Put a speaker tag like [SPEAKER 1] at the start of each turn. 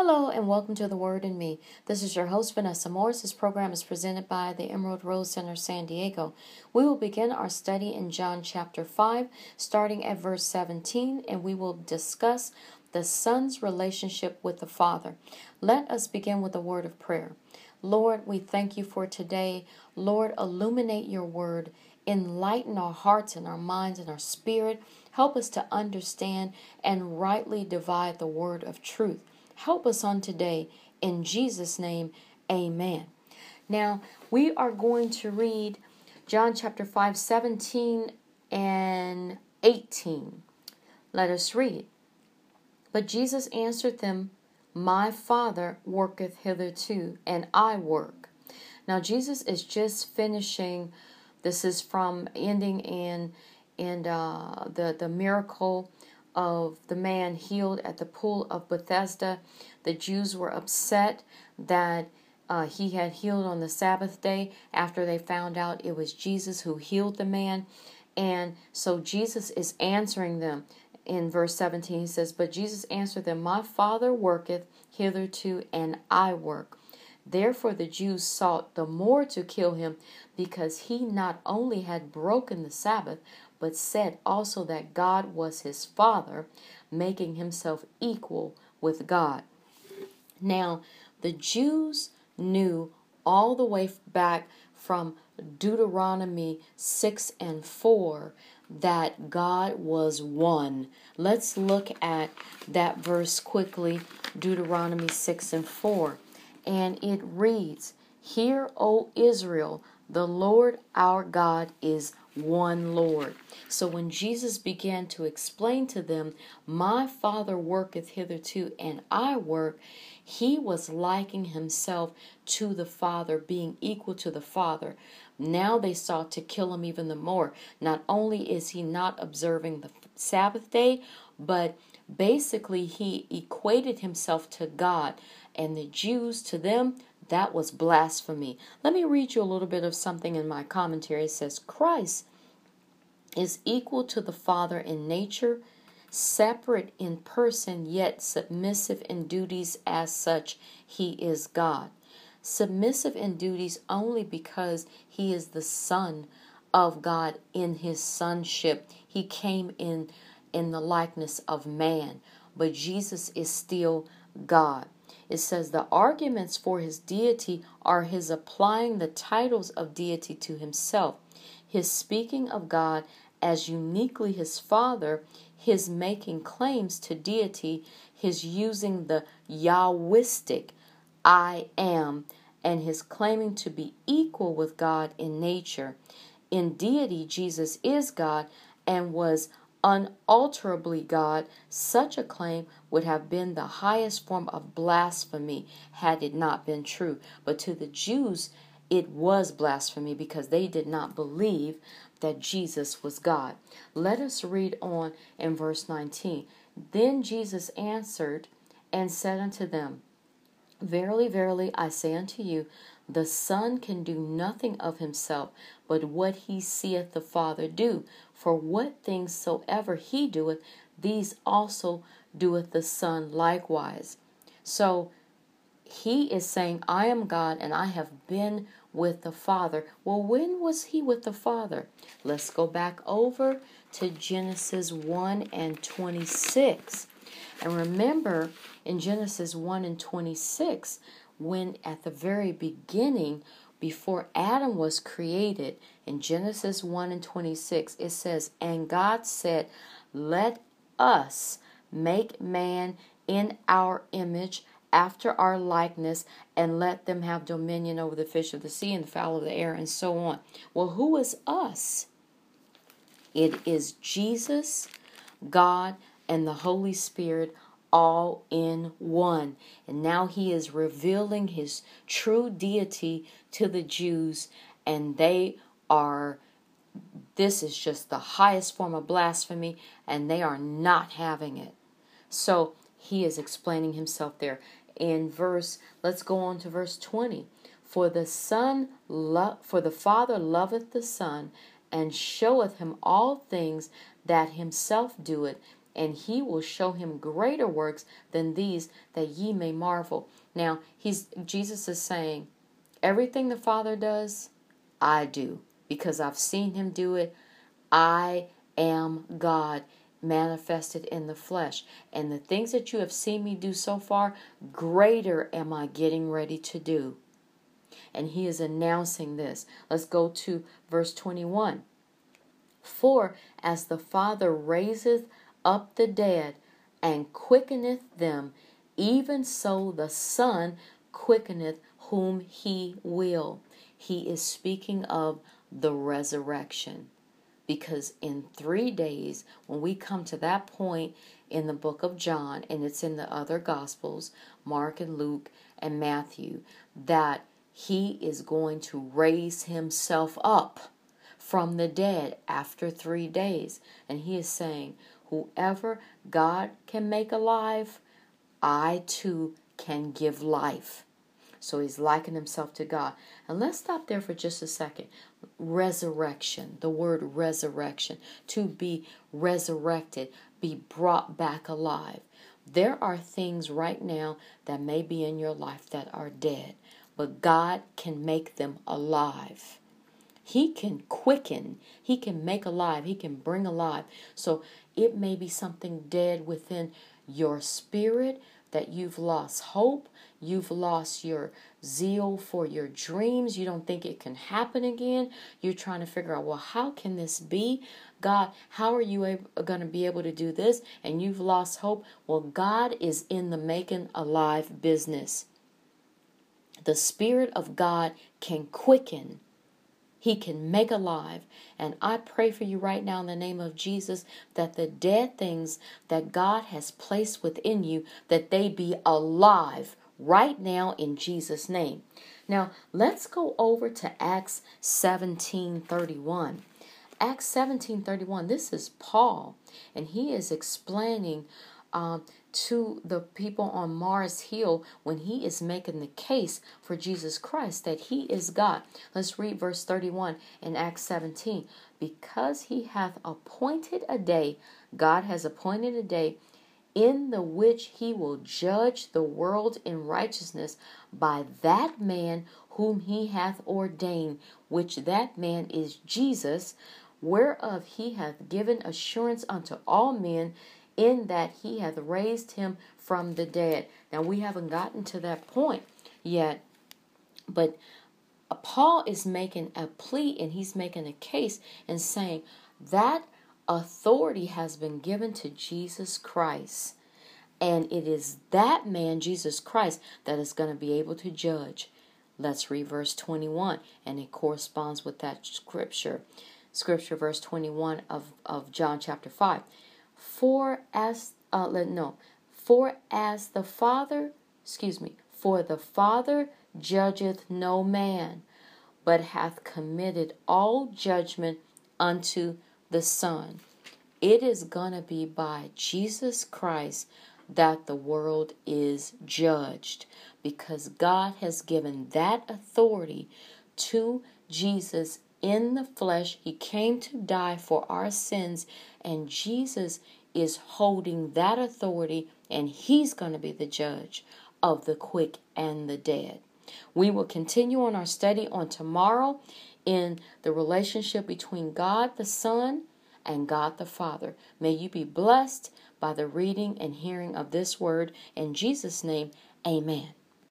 [SPEAKER 1] Hello and welcome to The Word in Me. This is your host, Vanessa Morris. This program is presented by the Emerald Rose Center, San Diego. We will begin our study in John chapter 5, starting at verse 17, and we will discuss the Son's relationship with the Father. Let us begin with a word of prayer. Lord, we thank you for today. Lord, illuminate your word. Enlighten our hearts and our minds and our spirit. Help us to understand and rightly divide the word of truth. Help us on today. In Jesus' name, amen. Now, we are going to read John chapter 5, 17 and 18. Let us read. But Jesus answered them, My Father worketh hitherto, and I work. Now, Jesus is just finishing. This is from ending in the miracle of the man healed at the pool of Bethesda. The Jews were upset that he had healed on the Sabbath day after they found out it was Jesus who healed the man. And so Jesus is answering them. In verse 17 he says, But Jesus answered them, My Father worketh hitherto, and I work. Therefore the Jews sought the more to kill him, because he not only had broken the Sabbath, but said also that God was his Father, making himself equal with God. Now, the Jews knew all the way back from Deuteronomy 6 and 4 that God was one. Let's look at that verse quickly, Deuteronomy 6 and 4. And it reads, Hear, O Israel, the Lord our God is one Lord. So when Jesus began to explain to them, My Father worketh hitherto, and I work, he was likening himself to the Father, being equal to the Father. Now they sought to kill him even the more. Not only is he not observing the Sabbath day, but basically he equated himself to God. And the Jews, to them, that was blasphemy. Let me read you a little bit of something in my commentary. It says, Christ is equal to the Father in nature, separate in person, yet submissive in duties. As such, he is God. Submissive in duties only because he is the Son of God in his sonship. He came in the likeness of man, but Jesus is still God. It says the arguments for his deity are his applying the titles of deity to himself, his speaking of God as uniquely his Father, his making claims to deity, his using the Yahwistic I am, and his claiming to be equal with God in nature. In deity, Jesus is God and was unalterably God. Such a claim would have been the highest form of blasphemy had it not been true. But to the Jews, it was blasphemy because they did not believe that Jesus was God. Let us read on in verse 19. Then Jesus answered and said unto them, Verily, verily, I say unto you, the Son can do nothing of himself, but what he seeth the Father do. For what things soever he doeth, these also doeth the Son likewise. So he is saying, I am God and I have been with the Father. Well, when was he with the Father? Let's go back over to Genesis 1 and 26. And remember, in Genesis 1 and 26, when at the very beginning, before Adam was created, in Genesis 1 and 26, it says, And God said, Let us make man in our image, after our likeness, and let them have dominion over the fish of the sea and the fowl of the air, and so on. Well, who is us? It is Jesus, God, and the Holy Spirit all in one. And now he is revealing his true deity to the Jews, and this is just the highest form of blasphemy, and they are not having it. So he is explaining himself there. Let's go on to verse 20. For the Father loveth the Son, and showeth him all things that himself doeth, and he will show him greater works than these, that ye may marvel. Now, Jesus is saying, everything the Father does, I do, because I've seen him do it. I am God manifested in the flesh. And the things that you have seen me do so far, greater am I getting ready to do. And he is announcing this. Let's go to verse 21. For as the Father raiseth up the dead and quickeneth them, even so the Son quickeneth whom he will. He is speaking of the resurrection. Because in 3 days, when we come to that point in the book of John, and it's in the other Gospels, Mark and Luke and Matthew, that he is going to raise himself up from the dead after 3 days. And he is saying, whoever God can make alive, I too can give life. So he's likening himself to God. And let's stop there for just a second. Resurrection, the word resurrection, to be resurrected, be brought back alive. There are things right now that may be in your life that are dead, but God can make them alive. He can quicken, he can make alive, he can bring alive. So it may be something dead within your spirit, that you've lost hope, you've lost your zeal for your dreams, you don't think it can happen again. You're trying to figure out, well, how can this be? God, how are you going to be able to do this? And you've lost hope. Well, God is in the making alive business. The Spirit of God can quicken. He can make alive. And I pray for you right now in the name of Jesus, that the dead things that God has placed within you, that they be alive right now in Jesus' name. Now, let's go over to Acts 17:31. Acts 17:31, this is Paul, and he is explaining to the people on Mars Hill when he is making the case for Jesus Christ that he is God. Let's read verse 31 in Acts 17. Because he hath appointed a day, God has appointed a day, in the which he will judge the world in righteousness by that man whom he hath ordained, which that man is Jesus, whereof he hath given assurance unto all men, in that he hath raised him from the dead. Now, we haven't gotten to that point yet, but Paul is making a plea, and he's making a case and saying that authority has been given to Jesus Christ. And it is that man, Jesus Christ, that is going to be able to judge. Let's read verse 21, and it corresponds with that scripture. Scripture, verse 21 of John chapter 5. For the Father judgeth no man, but hath committed all judgment unto the Son. It is going to be by Jesus Christ that the world is judged, because God has given that authority to Jesus in the flesh. He came to die for our sins, and Jesus is holding that authority, and he's going to be the judge of the quick and the dead. We will continue on our study on tomorrow in the relationship between God the Son and God the Father. May you be blessed by the reading and hearing of this word. In Jesus' name, amen.